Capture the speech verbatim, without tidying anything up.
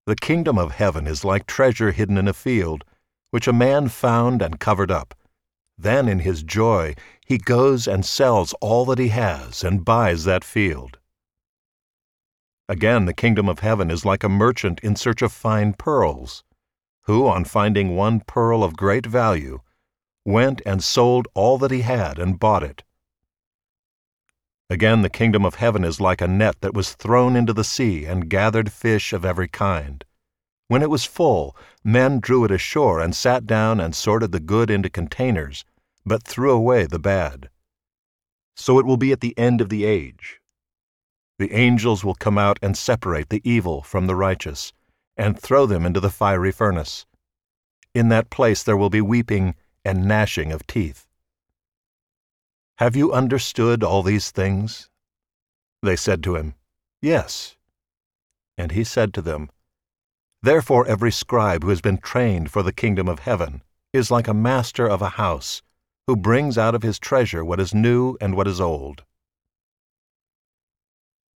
The kingdom of heaven is like treasure hidden in a field, which a man found and covered up. Then in his joy he goes and sells all that he has and buys that field. Again, the kingdom of heaven is like a merchant in search of fine pearls, who, on finding one pearl of great value, went and sold all that he had and bought it. Again, the kingdom of heaven is like a net that was thrown into the sea and gathered fish of every kind. When it was full, men drew it ashore and sat down and sorted the good into containers, but threw away the bad. So it will be at the end of the age. The angels will come out and separate the evil from the righteous, and throw them into the fiery furnace. In that place there will be weeping and gnashing of teeth. Have you understood all these things? They said to him, Yes. And he said to them, Therefore every scribe who has been trained for the kingdom of heaven is like a master of a house, who brings out of his treasure what is new and what is old.